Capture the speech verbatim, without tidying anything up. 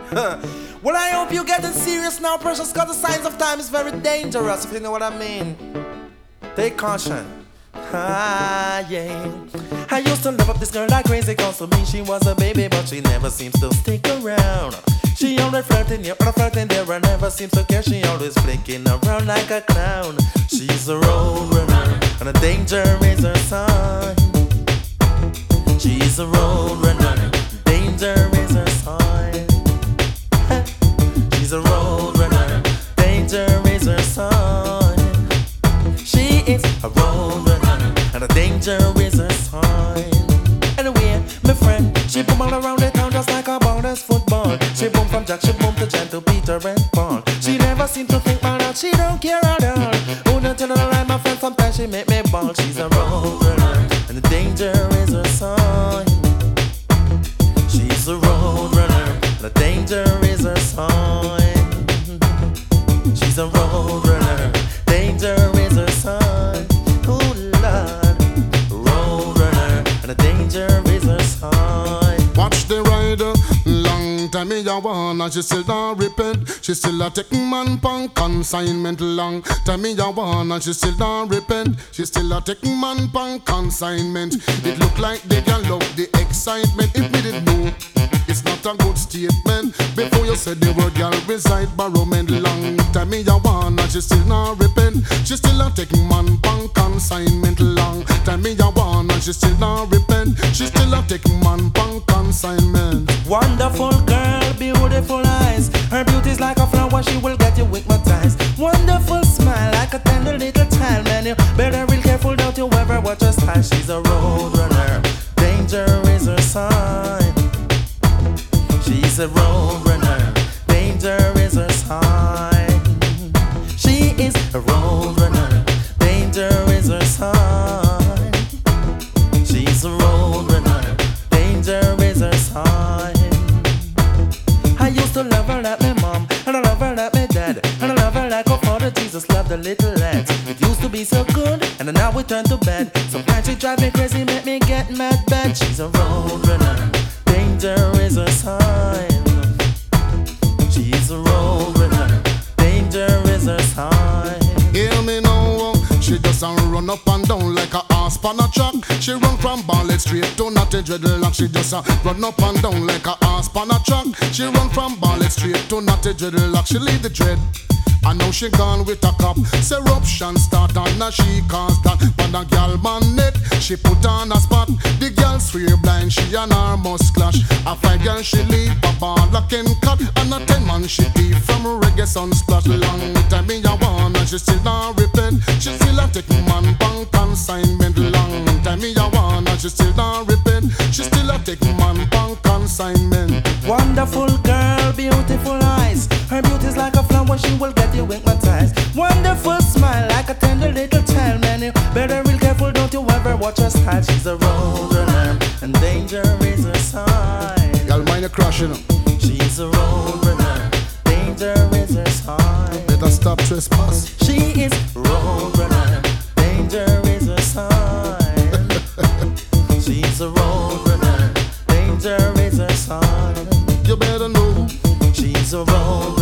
Well, I hope you're getting serious now, precious, cause the signs of time is very dangerous, if you know what I mean. Take caution. Ah, yeah. I used to love up this girl like crazy, cause to me she was a baby, but she never seems to stick around. She always flirting here, or flirting there, and never seems to care. She always flicking around like a clown. She's a road runner, and the danger is her sign. She's a road runner, danger is her sign. She's a road runner, danger is her sign. She is a road runner, and the danger is her sign. Anyway, my friend, she boom all around the town just like a bonus football. She boom from Jack, she boom to Jen, to Peter and Paul. She never seems to think about that, she don't care at all. Who don't tell her the lie, my friend, sometimes she make me ball. She's a road runner, and the danger is her sign. She's a road runner, and the danger is her sign. She's a road runner, danger is her sign. Oh Lord, road runner, and the danger is her sign. Watch the rider, long time me a want, and she still not repent. She still a taking man pon consignment. Long time me a want, and she still not repent. She still a taking man pon consignment. It look like they can love the excitement. If me didn't know, it's not a good statement. Before you said the word girl reside barrowment. Long time me a want, and she still not repent. She still a taking man pon consignment. Long time me a want, and she still not repent. She still a taking man pon consignment. Wonderful girl, beautiful eyes. Her beauty's like a flower, she will get you hypnotized. Wonderful smile, like a tender little child. Man, you better real careful, don't you ever watch her style. She's a road runner, danger is her sign. She's a road runner, danger is her sign. She is a road runner, danger is her sign. She's a road runner, danger is her sign. I used to love her like my mom, and I love her like my dad, and I love her like her father Jesus loved the little lads. It used to be so good, and now we turn to bed. Sometimes she drive me crazy, make me get mad bad. She's a road runner, danger is her sign. She's a road runner, danger is her sign. Hear me now, she just a run up and down like a horse on a track. She run from Bartlett straight to Natty Dreadlock. She just a run up and down like a horse on a track. She run from Bartlett straight to Natty Dreadlock. She leave the dread, and now she gone with a cop. Eruption start and now she caused that. But a gal man net, she put on a spot. The gal swear blind, she and her must clash. A five girl she leave a ball like in cut. And a ten man she thief from reggae sunsplash. Long time me a want, and she still not repent. She still a take man pon consignment. Long time me a want, and she still not repent. She still a take man pon consignment. Wonderful girl, beautiful eyes. Her beauty's like a flower, she will get you hypnotized. Wonderful smile, like a tender little child. Man, you better real careful, don't you ever watch her style. She's a road runner, and danger is her sign. Y'all mind you crashing up. She's a road runner, danger is her sign. Better stop trespass. She is road runner, danger is her sign. She's a road runner, danger is her sign. You better know. She's a road